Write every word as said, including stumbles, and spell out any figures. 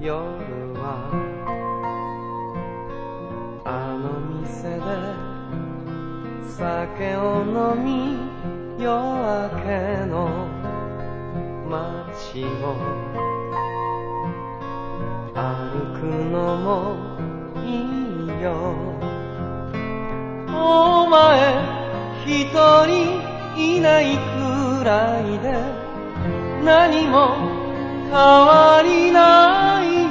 夜はあの店で酒を飲み夜明けの街を歩くのもいいよ。お前一人いないくらいで何も変わりない